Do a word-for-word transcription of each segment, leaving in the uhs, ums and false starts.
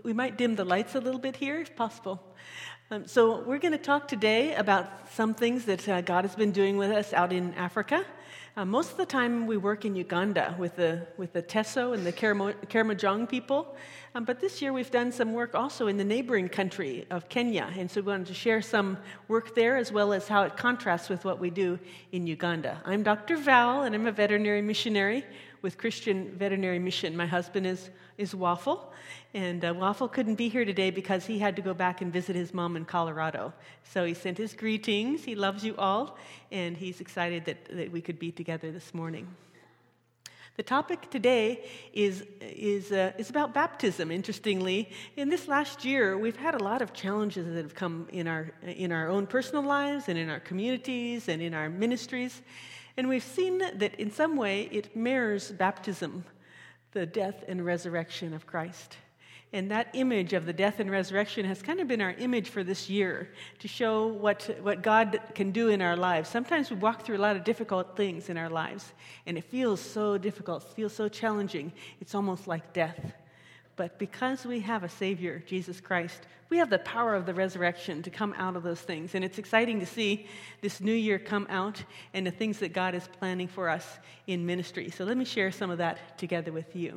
we might dim the lights a little bit here, if possible. Um, so we're going to talk today about some things that uh, God has been doing with us out in Africa. Uh, most of the time we work in Uganda with the with the Teso and the Karamo- Karamojong people, um, but this year we've done some work also in the neighboring country of Kenya, and so we wanted to share some work there as well as how it contrasts with what we do in Uganda. I'm Doctor Val, and I'm a veterinary missionary with Christian Veterinary Mission. My husband is is Waffle, and uh, Waffle couldn't be here today because he had to go back and visit his mom in Colorado. So he sent his greetings. He loves you all, and he's excited that, that we could be together this morning. The topic today is is uh, is about baptism. Interestingly, in this last year, we've had a lot of challenges that have come in our in our own personal lives and in our communities and in our ministries, and we've seen that in some way it mirrors baptism, the death and resurrection of Christ. And that image of the death and resurrection has kind of been our image for this year to show what, what God can do in our lives. Sometimes we walk through a lot of difficult things in our lives, and it feels so difficult, it feels so challenging. It's almost like death. But because we have a Savior, Jesus Christ, we have the power of the resurrection to come out of those things. And it's exciting to see this new year come out and the things that God is planning for us in ministry. So let me share some of that together with you.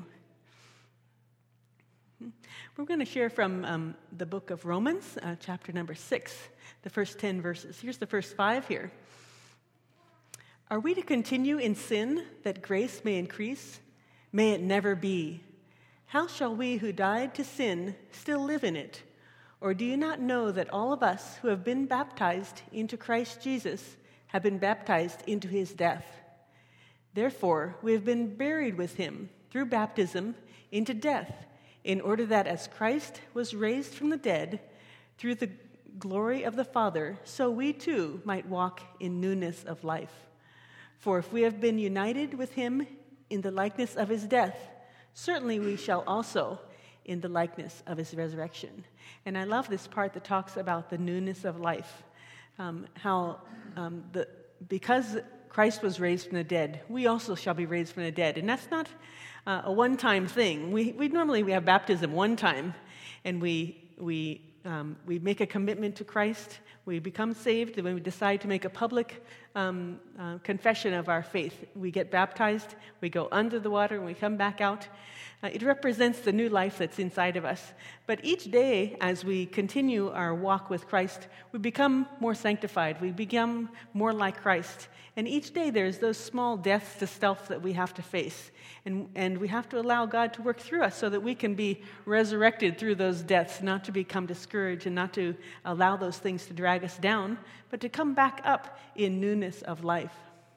We're going to share from um, the book of Romans, uh, chapter number six, the first ten verses. Here's the first five here. Are we to continue in sin that grace may increase? May it never be. How shall we who died to sin still live in it? Or do you not know that all of us who have been baptized into Christ Jesus have been baptized into his death? Therefore, we have been buried with him through baptism into death, in order that as Christ was raised from the dead through the glory of the Father, so we too might walk in newness of life. For if we have been united with him in the likeness of his death, certainly we shall also in the likeness of his resurrection. And I love this part that talks about the newness of life, um, how um, the because Christ was raised from the dead, we also shall be raised from the dead. And that's not uh, a one-time thing. We we normally we have baptism one time, and we we um, we make a commitment to Christ. We become saved, and when we decide to make a public um, uh, confession of our faith, we get baptized, we go under the water, and we come back out. Uh, it represents the new life that's inside of us. But each day, as we continue our walk with Christ, we become more sanctified. We become more like Christ. And each day, there's those small deaths to self that we have to face. And, and we have to allow God to work through us so that we can be resurrected through those deaths, not to become discouraged and not to allow those things to drag us down, but to come back up in newness of life.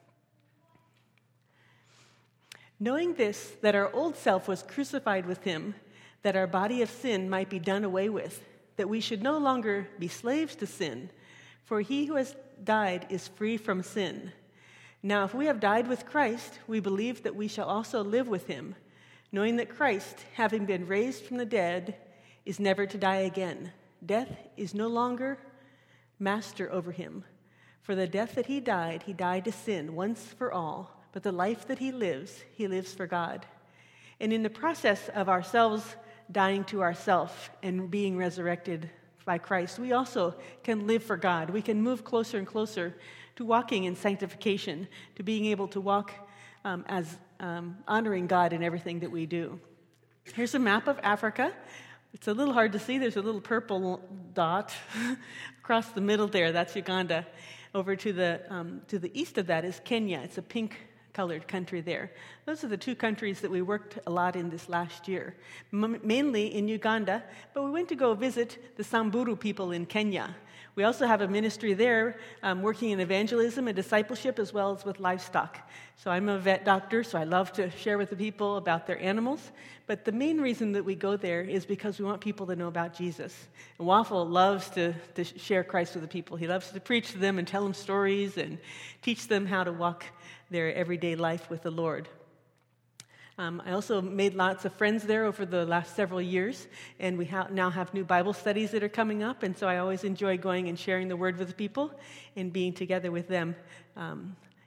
Knowing this, that our old self was crucified with him, that our body of sin might be done away with, that we should no longer be slaves to sin, for he who has died is free from sin. Now, if we have died with Christ, we believe that we shall also live with him, knowing that Christ, having been raised from the dead, is never to die again. Death is no longer master over him. For the death that he died, he died to sin once for all, but the life that he lives, he lives for God. And in the process of ourselves dying to ourselves and being resurrected by Christ, we also can live for God. We can move closer and closer to walking in sanctification, to being able to walk um, as um, honoring God in everything that we do. Here's a map of Africa. It's a little hard to see. There's a little purple dot across the middle there. That's Uganda. Over to the um, to the east of that is Kenya. It's a pink-colored country there. Those are the two countries that we worked a lot in this last year, M- mainly in Uganda, but we went to go visit the Samburu people in Kenya. We also have a ministry there um, working in evangelism and discipleship as well as with livestock. So I'm a vet doctor, so I love to share with the people about their animals. But the main reason that we go there is because we want people to know about Jesus. And Waffle loves to, to share Christ with the people. He loves to preach to them and tell them stories and teach them how to walk their everyday life with the Lord. Um, I also made lots of friends there over the last several years, and we ha- now have new Bible studies that are coming up, and so I always enjoy going and sharing the Word with the people and being together with them um,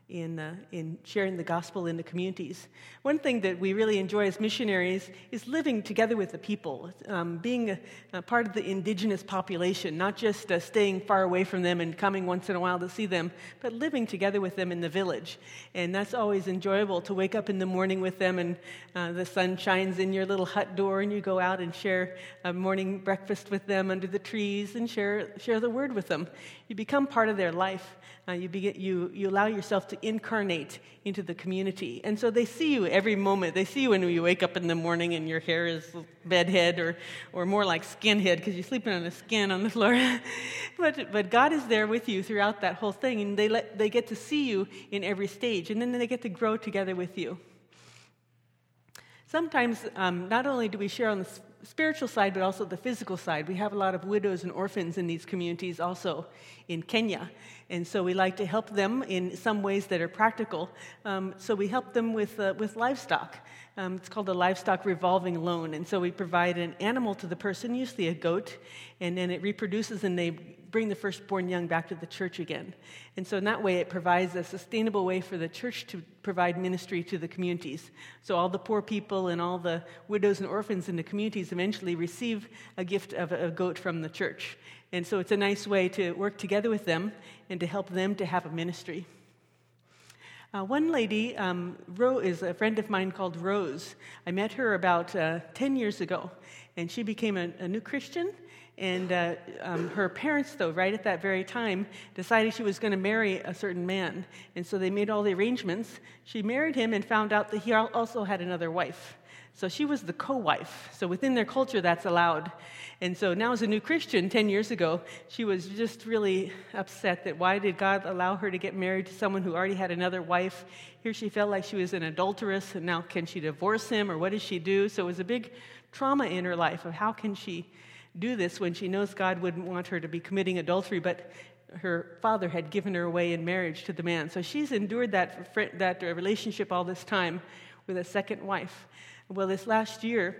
in uh, in sharing the gospel in the communities. One thing that we really enjoy as missionaries is living together with the people, um, being a, a part of the indigenous population, not just uh, staying far away from them and coming once in a while to see them, but living together with them in the village. And that's always enjoyable, to wake up in the morning with them and uh, the sun shines in your little hut door and you go out and share a morning breakfast with them under the trees and share share the word with them. You become part of their life. Uh, you, begin, you you allow yourself to incarnate into the community. And so they see you every moment. They see you when you wake up in the morning and your hair is bedhead or, or more like skinhead because you're sleeping on the skin on the floor. but but God is there with you throughout that whole thing, and they let they get to see you in every stage, and then they get to grow together with you. Sometimes um, not only do we share on the spiritual side, but also the physical side. We have a lot of widows and orphans in these communities also in Kenya. And so we like to help them in some ways that are practical. Um, so we help them with uh, with livestock. Um, it's called a livestock revolving loan. And so we provide an animal to the person, usually a goat, and then it reproduces and they bring the firstborn young back to the church again. And so in that way, it provides a sustainable way for the church to provide ministry to the communities. So all the poor people and all the widows and orphans in the communities eventually receive a gift of a goat from the church. And so it's a nice way to work together with them and to help them to have a ministry. Uh, one lady um, Ro, is a friend of mine called Rose. I met her about uh, ten years ago, and she became a, a new Christian. And uh, um, her parents, though, right at that very time, decided she was going to marry a certain man. And so they made all the arrangements. She married him and found out that he also had another wife. So she was the co-wife. So within their culture, that's allowed. And so now as a new Christian, ten years ago, she was just really upset that why did God allow her to get married to someone who already had another wife? Here she felt like she was an adulteress, and now can she divorce him, or what does she do? So it was a big trauma in her life of how can she do this when she knows God wouldn't want her to be committing adultery, but her father had given her away in marriage to the man. So she's endured that, that relationship all this time with a second wife. Well, this last year,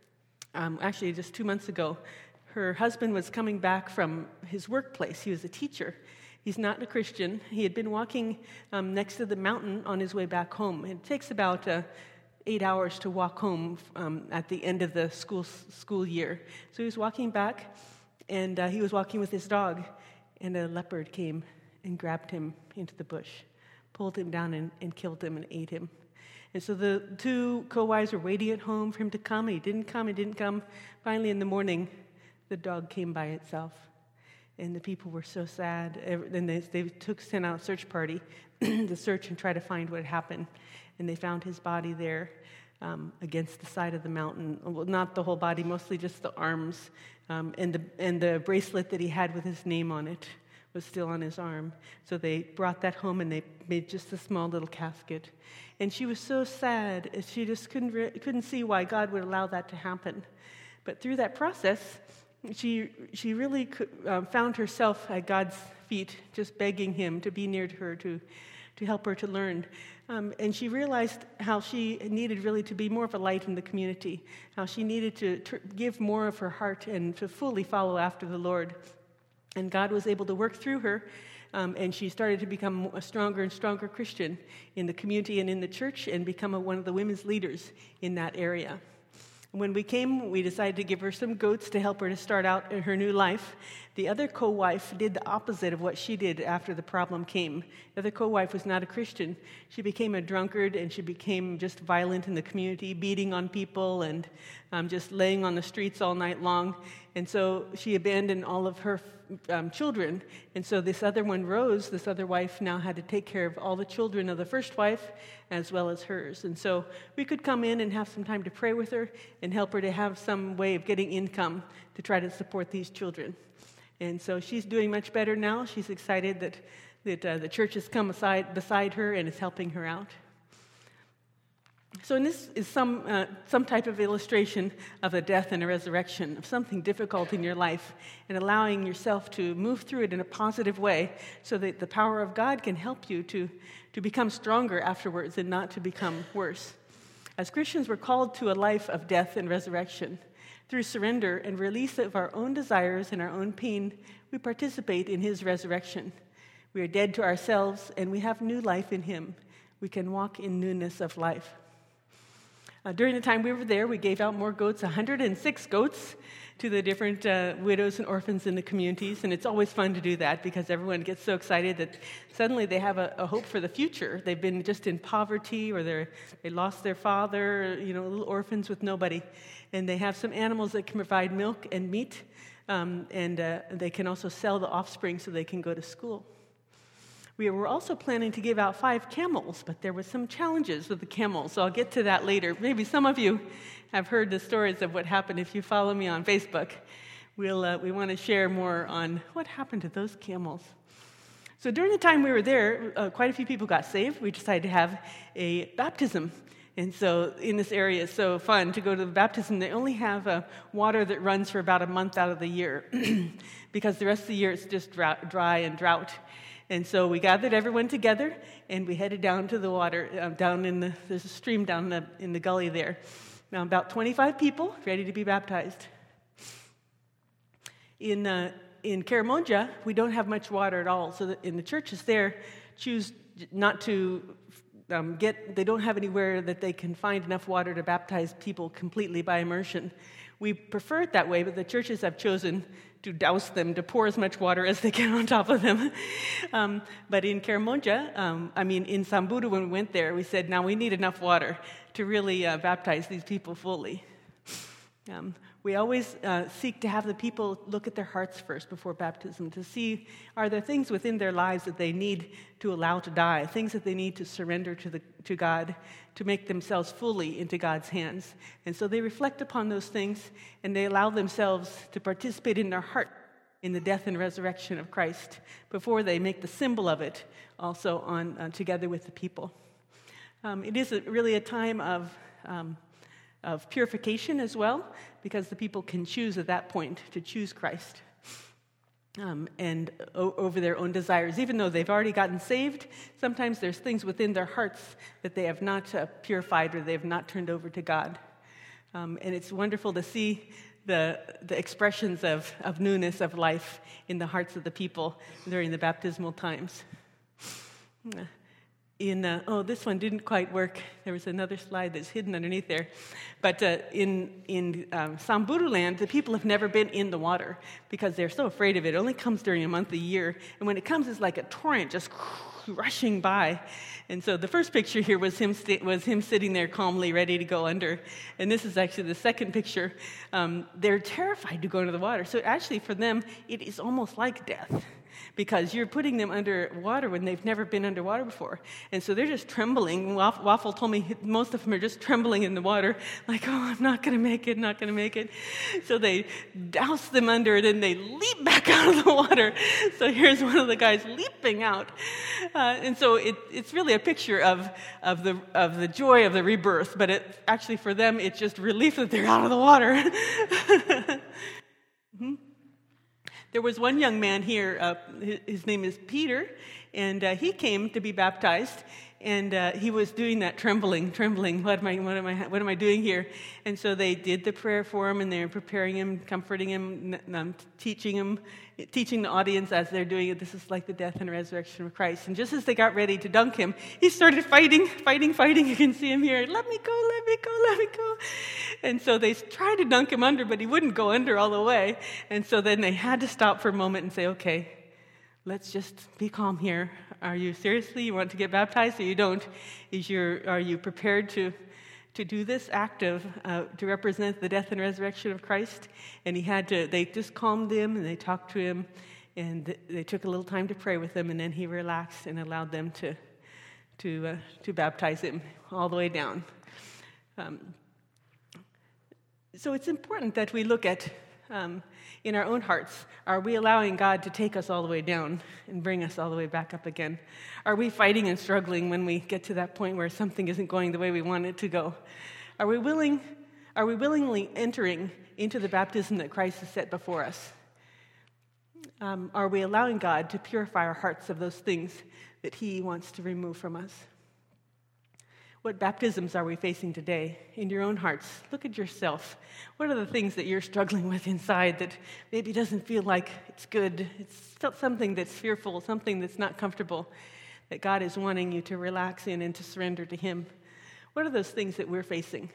um, actually just two months ago, her husband was coming back from his workplace. He was a teacher. He's not a Christian. He had been walking um, next to the mountain on his way back home. It takes about uh, eight hours to walk home um, at the end of the school school year. So he was walking back, and uh, he was walking with his dog, and a leopard came and grabbed him into the bush, pulled him down and, and killed him and ate him. And so the two co-wives were waiting at home for him to come. He didn't come, he didn't come. Finally, in the morning, the dog came by itself. And the people were so sad. Then they, they took sent out a search party to search and try to find what had happened. And they found his body there um, against the side of the mountain. Well, not the whole body, mostly just the arms. Um, and the and the bracelet that he had with his name on it was still on his arm. So they brought that home and they made just a small little casket. And she was so sad. She just couldn't re- couldn't see why God would allow that to happen. But through that process, she she really could, uh, found herself at God's feet, just begging him to be near to her, to to help her to learn. Um, and she realized how she needed really to be more of a light in the community, how she needed to tr- give more of her heart and to fully follow after the Lord. And God was able to work through her, um, and she started to become a stronger and stronger Christian in the community and in the church, and become a, one of the women's leaders in that area. When we came, we decided to give her some goats to help her to start out in her new life. The other co-wife did the opposite of what she did after the problem came. The other co-wife was not a Christian. She became a drunkard, and she became just violent in the community, beating on people and um, just laying on the streets all night long. And so she abandoned all of her um, children. And so this other one, Rose, this other wife, now had to take care of all the children of the first wife as well as hers. And so we could come in and have some time to pray with her and help her to have some way of getting income to try to support these children. And so she's doing much better now. She's excited that, that uh, the church has come aside, beside her and is helping her out. So this is some uh, some type of illustration of a death and a resurrection, of something difficult in your life, and allowing yourself to move through it in a positive way so that the power of God can help you to, to become stronger afterwards and not to become worse. As Christians, we're called to a life of death and resurrection. Through surrender and release of our own desires and our own pain, we participate in his resurrection. We are dead to ourselves, and we have new life in him. We can walk in newness of life. Uh, during the time we were there, we gave out more goats, one hundred six goats, to the different uh, widows and orphans in the communities. And it's always fun to do that because everyone gets so excited that suddenly they have a, a hope for the future. They've been just in poverty, or they're, they lost their father, you know, little orphans with nobody. And they have some animals that can provide milk and meat, um, and uh, they can also sell the offspring so they can go to school. We were also planning to give out five camels, but there were some challenges with the camels, so I'll get to that later. Maybe some of you have heard the stories of what happened if you follow me on Facebook. We'll, uh, we want to share more on what happened to those camels. So during the time we were there, uh, quite a few people got saved. We decided to have a baptism. And so in this area, it's so fun to go to the baptism. They only have uh, water that runs for about a month out of the year because the rest of the year it's just drought, dry and drought. And so we gathered everyone together, and we headed down to the water, uh, down in the, there's a stream down the, in the gully there. Now, about twenty-five people ready to be baptized. In uh, in Karamonja, we don't have much water at all, so in the churches there, choose not to um, get, they don't have anywhere that they can find enough water to baptize people completely by immersion. We prefer it that way, but the churches have chosen to douse them, to pour as much water as they can on top of them. um, but in Karamonja, um, I mean, in Samburu, when we went there, we said, now we need enough water to really uh, baptize these people fully. Um, we always uh, seek to have the people look at their hearts first before baptism, to see, are there things within their lives that they need to allow to die, things that they need to surrender to the to God, to make themselves fully into God's hands. And so they reflect upon those things, and they allow themselves to participate in their heart in the death and resurrection of Christ before they make the symbol of it also on uh, together with the people. Um, it is a, really a time of um, of purification as well, because the people can choose at that point to choose Christ um, and o- over their own desires. Even though they've already gotten saved, sometimes there's things within their hearts that they have not uh, purified or they have not turned over to God. Um, and it's wonderful to see the the expressions of, of newness of life in the hearts of the people during the baptismal times. In uh, oh, this one didn't quite work. There was another slide that's hidden underneath there. But uh, in in um, Samburu land, the people have never been in the water because they're so afraid of it. It only comes during a month a year, and when it comes, it's like a torrent just rushing by. And so the first picture here was him st- was him sitting there calmly, ready to go under. And this is actually the second picture. Um, they're terrified to go into the water. So actually, for them, it is almost like death, because you're putting them under water when they've never been underwater before. And so they're just trembling. Waffle told me most of them are just trembling in the water, like, oh, I'm not going to make it, not going to make it. So they douse them under it, and they leap back out of the water. So here's one of the guys leaping out. Uh, and so it, it's really a picture of, of, the, of the joy of the rebirth, but it actually for them, it's just relief that they're out of the water. mm-hmm. There was one young man here, uh, his name is Peter, and uh, he came to be baptized, and uh, he was doing that trembling, trembling, what am I, what am I, what am I doing here? And so they did the prayer for him, and they were preparing him, comforting him, um, teaching him, teaching the audience as they're doing it, this is like the death and resurrection of Christ. And just as they got ready to dunk him, he started fighting, fighting, fighting. You can see him here, let me go, let me go, let me go. And so they tried to dunk him under, but he wouldn't go under all the way. And so then they had to stop for a moment and say, okay, let's just be calm here. Are you seriously, you want to get baptized or you don't? Is your, are you prepared to to do this act of, uh, to represent the death and resurrection of Christ? And he had to, they just calmed him and they talked to him, and they took a little time to pray with him, and then he relaxed and allowed them to to uh, to baptize him all the way down. Um, so it's important that we look at um, in our own hearts, are we allowing God to take us all the way down and bring us all the way back up again? Are we fighting and struggling when we get to that point where something isn't going the way we want it to go? Are we willing, are we willingly entering into the baptism that Christ has set before us? Um, are we allowing God to purify our hearts of those things that he wants to remove from us? What baptisms are we facing today in your own hearts? Look at yourself. What are the things that you're struggling with inside that maybe doesn't feel like it's good? It's something that's fearful, something that's not comfortable, that God is wanting you to relax in and to surrender to Him. What are those things that we're facing?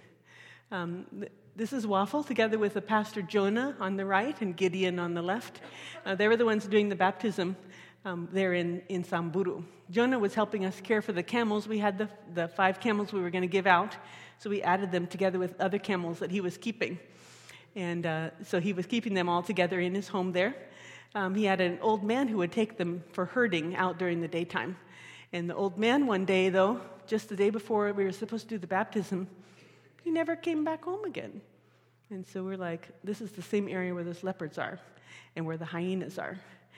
Um, this is Waffle, together with the pastor Jonah on the right and Gideon on the left. Uh, they were the ones doing the baptism um, there in, in Samburu. Jonah was helping us care for the camels. We had the, the five camels we were going to give out, so we added them together with other camels that he was keeping. And uh, so he was keeping them all together in his home there. Um, he had an old man who would take them for herding out during the daytime. And the old man one day, though, just the day before we were supposed to do the baptism, he never came back home again. And so we're like, this is the same area where those leopards are and where the hyenas are.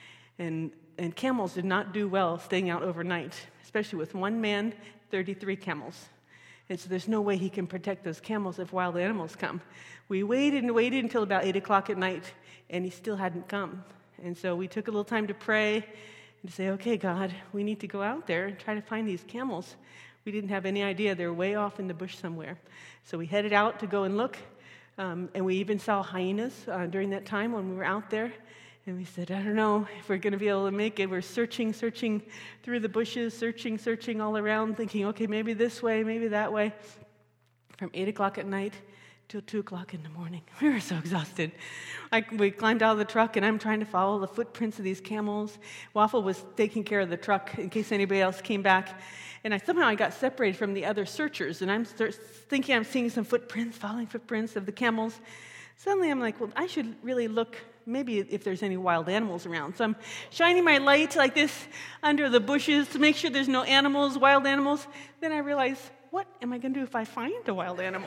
And and camels did not do well staying out overnight, especially with one man, thirty-three camels. And so there's no way he can protect those camels if wild animals come. We waited and waited until about eight o'clock at night, and he still hadn't come. And so we took a little time to pray and to say, okay, God, we need to go out there and try to find these camels. We didn't have any idea. They were way off in the bush somewhere. So we headed out to go and look, um, and we even saw hyenas uh, during that time when we were out there. And we said, I don't know if we're going to be able to make it. We're searching, searching through the bushes, searching, searching all around, thinking, okay, maybe this way, maybe that way. From eight o'clock at night till two o'clock in the morning. We were so exhausted. I, we climbed out of the truck, and I'm trying to follow the footprints of these camels. Waffle was taking care of the truck in case anybody else came back. And I somehow I got separated from the other searchers, and I'm start thinking I'm seeing some footprints, following footprints of the camels. Suddenly I'm like, well, I should really look maybe if there's any wild animals around. So I'm shining my light like this under the bushes to make sure there's no animals, wild animals. Then I realize, what am I going to do if I find a wild animal?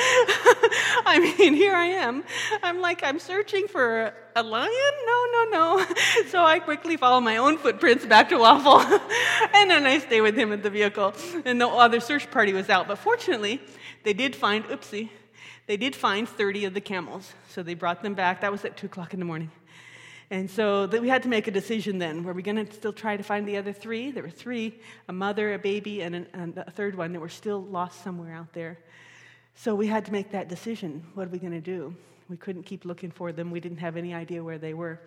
I mean, here I am. I'm like, I'm searching for a lion? No, no, no. So I quickly follow my own footprints back to Waffle. And then I stay with him at the vehicle. And the other search party was out. But fortunately, they did find, oopsie, They did find thirty of the camels, so they brought them back. That was at two o'clock in the morning. And so we had to make a decision then. Were we going to still try to find the other three? There were three, a mother, a baby, and, an, and a third one that were still lost somewhere out there. So we had to make that decision. What are we going to do? We couldn't keep looking for them. We didn't have any idea where they were.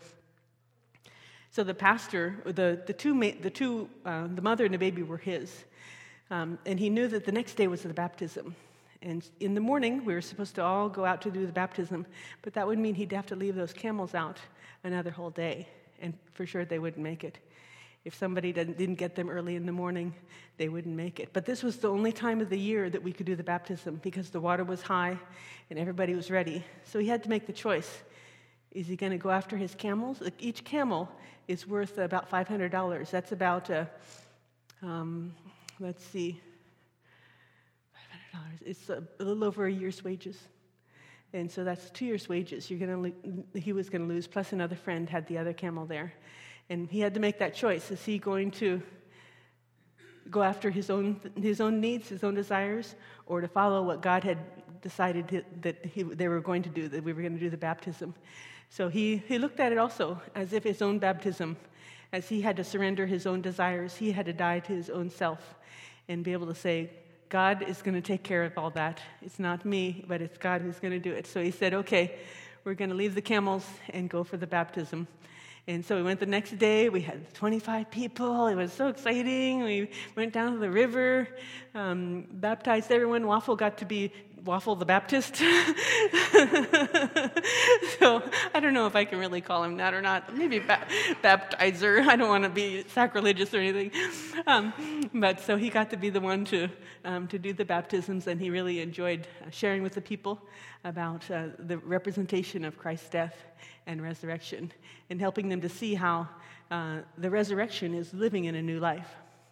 So the pastor, the, the two, the, two uh, the mother and the baby were his. Um, and he knew that the next day was the baptism. And in the morning, we were supposed to all go out to do the baptism, but that would mean he'd have to leave those camels out another whole day, and for sure they wouldn't make it. If somebody didn't, didn't get them early in the morning, they wouldn't make it. But this was the only time of the year that we could do the baptism because the water was high and everybody was ready. So he had to make the choice. Is he going to go after his camels? Each camel is worth about five hundred dollars. That's about, a, um, let's see, It's a, a little over a year's wages. And so that's two years' wages. You're gonna, he was going to lose, plus another friend had the other camel there. And he had to make that choice. Is he going to go after his own his own needs, his own desires, or to follow what God had decided that he, they were going to do, that we were going to do the baptism? So he, he looked at it also as if his own baptism, as he had to surrender his own desires. He had to die to his own self and be able to say, God is going to take care of all that. It's not me, but it's God who's going to do it. So he said, okay, we're going to leave the camels and go for the baptism. And so we went the next day. We had twenty-five people. It was so exciting. We went down to the river, um, baptized everyone. Waffle got to be Waffle the Baptist. So I don't know if I can really call him that or not. Maybe ba- baptizer. I don't want to be sacrilegious or anything. Um, but so he got to be the one to um, to do the baptisms, and he really enjoyed sharing with the people about uh, the representation of Christ's death and resurrection, and helping them to see how uh, the resurrection is living in a new life.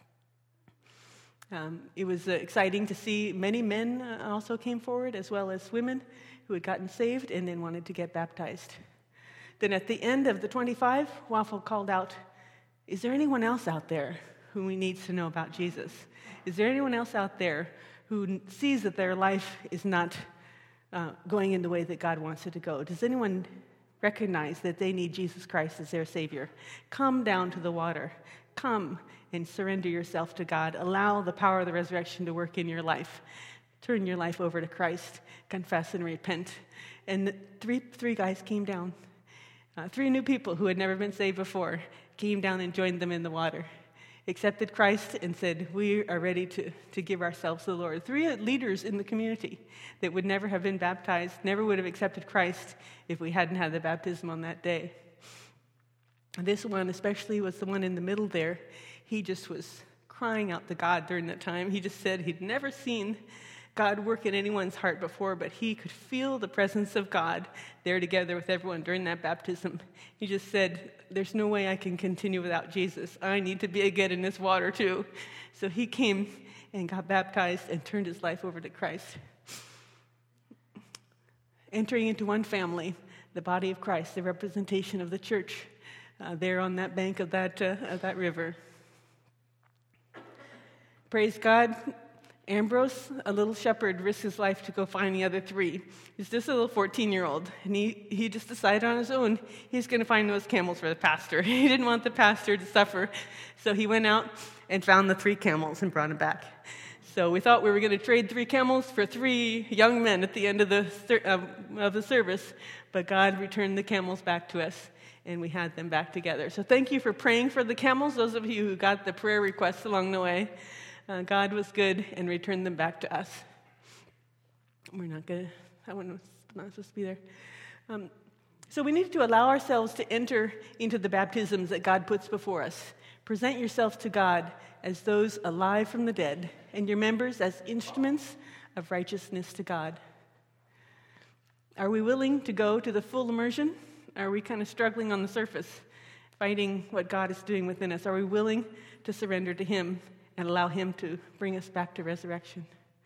Um, it was uh, exciting to see many men uh, also came forward, as well as women who had gotten saved and then wanted to get baptized. Then at the end of the twenty-five, Waffle called out, is there anyone else out there who needs to know about Jesus? Is there anyone else out there who sees that their life is not uh, going in the way that God wants it to go? Does anyone recognize that they need Jesus Christ as their Savior? Come down to the water. Come and surrender yourself to God. Allow the power of the resurrection to work in your life. Turn your life over to Christ. Confess and repent. And three, three guys came down. Uh, three new people who had never been saved before came down and joined them in the water. Accepted Christ and said, we are ready to, to give ourselves to the Lord. Three leaders in the community that would never have been baptized, never would have accepted Christ if we hadn't had the baptism on that day. This one especially was the one in the middle there. He just was crying out to God during that time. He just said he'd never seen God work in anyone's heart before, but he could feel the presence of God there together with everyone during that baptism. He just said, there's no way I can continue without Jesus. I need to be again in this water too. So he came and got baptized and turned his life over to Christ. Entering into one family, the body of Christ, the representation of the church, uh, there on that bank of that, uh, of that river. Praise God. Ambrose, a little shepherd, risked his life to go find the other three. He's just a little fourteen-year-old, and he, he just decided on his own he's going to find those camels for the pastor. He didn't want the pastor to suffer, so he went out and found the three camels and brought them back. So we thought we were going to trade three camels for three young men at the end of the uh, of the service, but God returned the camels back to us, and we had them back together. So thank you for praying for the camels, those of you who got the prayer requests along the way. Uh, God was good and returned them back to us. We're not going to, that one was not supposed to be there. Um, so we need to allow ourselves to enter into the baptisms that God puts before us. Present yourself to God as those alive from the dead, and your members as instruments of righteousness to God. Are we willing to go to the full immersion? Are we kind of struggling on the surface, fighting what God is doing within us? Are we willing to surrender to Him and allow Him to bring us back to resurrection?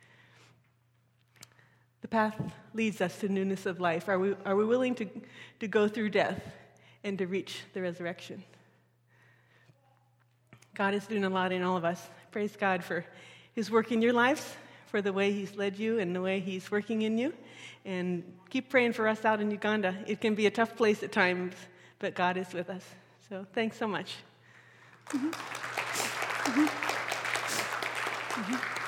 The path leads us to newness of life. Are we, are we willing to, to go through death and to reach the resurrection? God is doing a lot in all of us. Praise God for His work in your lives, for the way He's led you and the way He's working in you. And keep praying for us out in Uganda. It can be a tough place at times, but God is with us. So thanks so much. Mm-hmm. Mm-hmm. Mm-hmm.